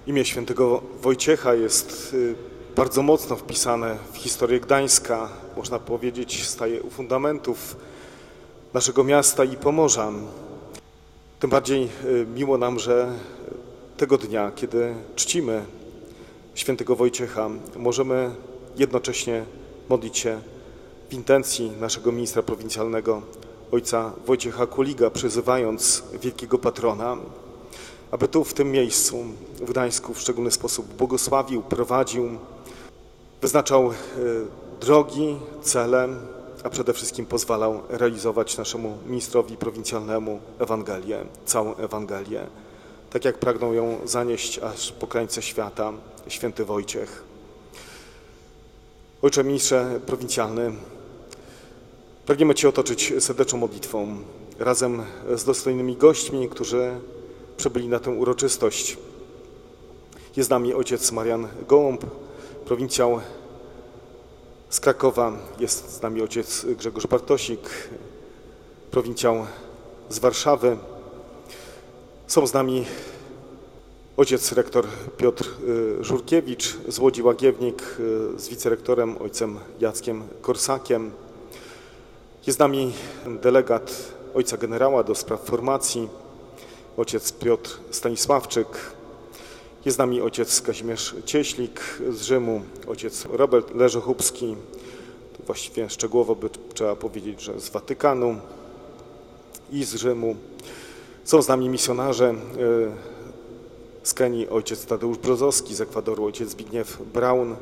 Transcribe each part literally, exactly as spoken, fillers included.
Imię świętego Wojciecha jest bardzo mocno wpisane w historię Gdańska. Można powiedzieć, staje u fundamentów naszego miasta i Pomorza. Tym bardziej miło nam, że tego dnia, kiedy czcimy świętego Wojciecha, możemy jednocześnie modlić się w intencji naszego ministra prowincjalnego, ojca Wojciecha Kuliga, przyzywając wielkiego patrona, aby tu, w tym miejscu, w Gdańsku, w szczególny sposób błogosławił, prowadził, wyznaczał drogi, cele, a przede wszystkim pozwalał realizować naszemu ministrowi prowincjalnemu Ewangelię, całą Ewangelię, tak jak pragnął ją zanieść aż po krańce świata święty Wojciech. Ojcze ministrze prowincjalny, pragniemy Cię otoczyć serdeczną modlitwą razem z dostojnymi gośćmi, którzy przybyli na tę uroczystość. Jest z nami ojciec Marian Gołąb, prowincjał z Krakowa. Jest z nami ojciec Grzegorz Bartosik, prowincjał z Warszawy. Są z nami ojciec rektor Piotr Żurkiewicz z Łodzi Łagiewnik z wicerektorem ojcem Jackiem Korsakiem. Jest z nami delegat ojca generała do spraw formacji, ojciec Piotr Stanisławczyk. Jest z nami ojciec Kazimierz Cieślik z Rzymu, ojciec Robert Leżochubski, to właściwie szczegółowo by trzeba powiedzieć, że z Watykanu i z Rzymu. Są z nami misjonarze z Kenii, ojciec Tadeusz Brzozowski, z Ekwadoru ojciec Zbigniew Braun.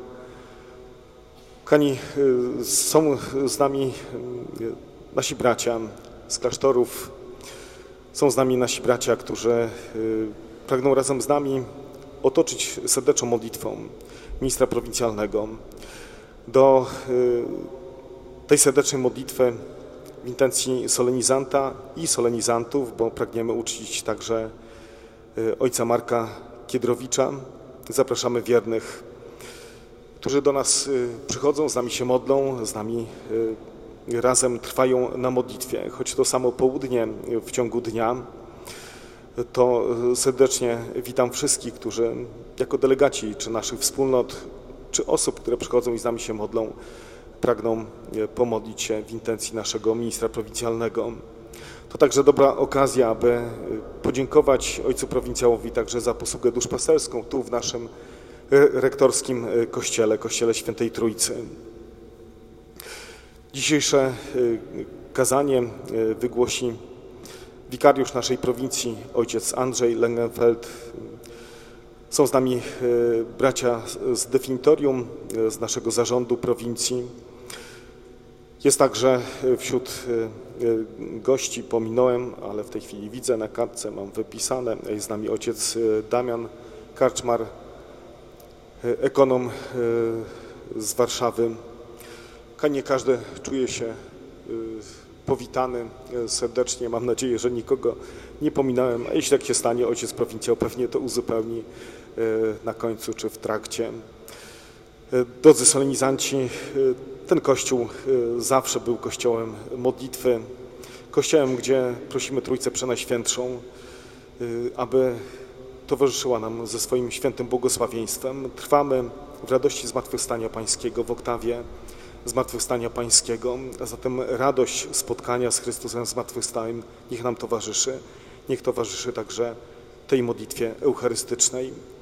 Kochani, są z nami nasi bracia z klasztorów, są z nami nasi bracia, którzy pragną razem z nami otoczyć serdeczną modlitwą ministra prowincjalnego. Do tej serdecznej modlitwy w intencji solenizanta i solenizantów, bo pragniemy uczcić także ojca Marka Kiedrowicza, zapraszamy wiernych, którzy do nas przychodzą, z nami się modlą, z nami razem trwają na modlitwie. Choć to samo południe w ciągu dnia, to serdecznie witam wszystkich, którzy jako delegaci czy naszych wspólnot, czy osób, które przychodzą i z nami się modlą, pragną pomodlić się w intencji naszego ministra prowincjalnego. To także dobra okazja, aby podziękować ojcu prowincjałowi także za posługę duszpasterską tu w naszym rektorskim kościele, kościele Świętej Trójcy. Dzisiejsze kazanie wygłosi wikariusz naszej prowincji, ojciec Andrzej Lengenfeld. Są z nami bracia z definitorium, z naszego zarządu prowincji. Jest także wśród gości, pominąłem, ale w tej chwili widzę na kartce, mam wypisane, jest z nami ojciec Damian Karczmar, ekonom z Warszawy. Nie każdy czuje się powitany serdecznie. Mam nadzieję, że nikogo nie pominąłem, a jeśli tak się stanie, ojciec prowincjał pewnie to uzupełni na końcu czy w trakcie. Drodzy solenizanci, ten kościół zawsze był kościołem modlitwy, kościołem, gdzie prosimy Trójcę Przenajświętszą, aby towarzyszyła nam ze swoim świętym błogosławieństwem. Trwamy w radości Zmartwychwstania Pańskiego, w oktawie Zmartwychwstania Pańskiego, a zatem radość spotkania z Chrystusem zmartwychwstałym niech nam towarzyszy, niech towarzyszy także tej modlitwie eucharystycznej.